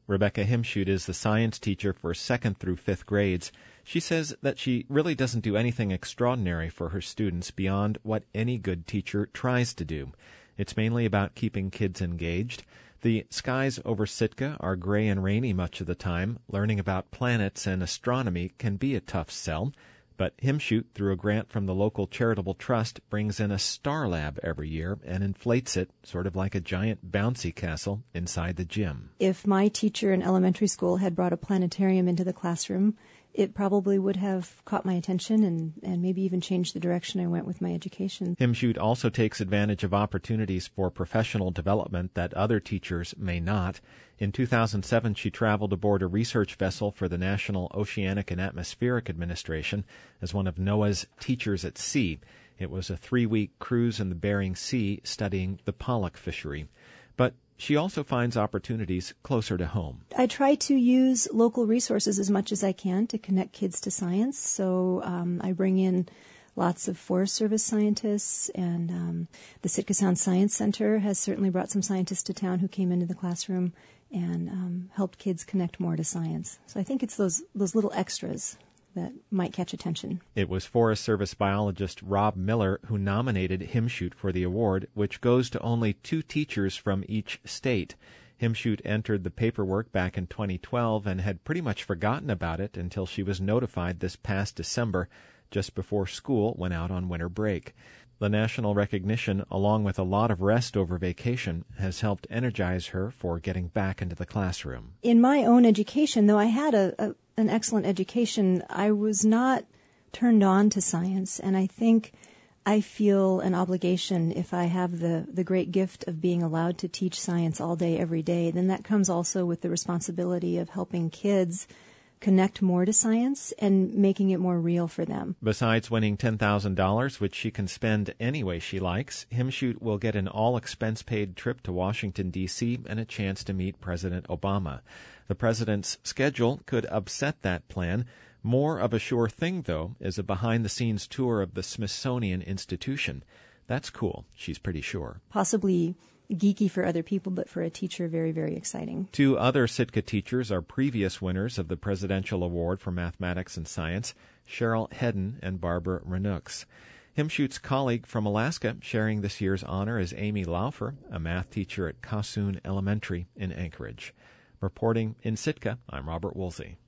Rebecca Himschut is the science teacher for 2nd through 5th grades. She says that she really doesn't do anything extraordinary for her students beyond what any good teacher tries to do. It's mainly about keeping kids engaged. The skies over Sitka are gray and rainy much of the time. Learning about planets and astronomy can be a tough sell. But Himschut, through a grant from the local charitable trust, brings in a star lab every year and inflates it, sort of like a giant bouncy castle, inside the gym. If my teacher in elementary school had brought a planetarium into the classroom, it probably would have caught my attention and maybe even changed the direction I went with my education. Himschut also takes advantage of opportunities for professional development that other teachers may not. In 2007, she traveled aboard a research vessel for the National Oceanic and Atmospheric Administration as one of NOAA's Teachers at Sea. It was a 3-week cruise in the Bering Sea studying the pollock fishery. But she also finds opportunities closer to home. I try to use local resources as much as I can to connect kids to science. So I bring in lots of Forest Service scientists, and the Sitka Sound Science Center has certainly brought some scientists to town who came into the classroom and helped kids connect more to science. So I think it's those little extras that might catch attention. It was Forest Service biologist Rob Miller who nominated Himschut for the award, which goes to only 2 teachers from each state. Himschut entered the paperwork back in 2012 and had pretty much forgotten about it until she was notified this past December, just before school went out on winter break. The national recognition, along with a lot of rest over vacation, has helped energize her for getting back into the classroom. In my own education, though I had an excellent education, I was not turned on to science, and I think I feel an obligation if I have the great gift of being allowed to teach science all day, every day. Then that comes also with the responsibility of helping kids connect more to science and making it more real for them. Besides winning $10,000, which she can spend any way she likes, Himschut will get an all-expense-paid trip to Washington, D.C. and a chance to meet President Obama. The president's schedule could upset that plan. More of a sure thing, though, is a behind-the-scenes tour of the Smithsonian Institution. That's cool, she's pretty sure. Possibly geeky for other people, but for a teacher, very, very exciting. 2 other Sitka teachers are previous winners of the Presidential Award for Mathematics and Science, Cheryl Hedden and Barbara Renooks. Himschut's colleague from Alaska sharing this year's honor is Amy Laufer, a math teacher at Kossoon Elementary in Anchorage. Reporting in Sitka, I'm Robert Woolsey.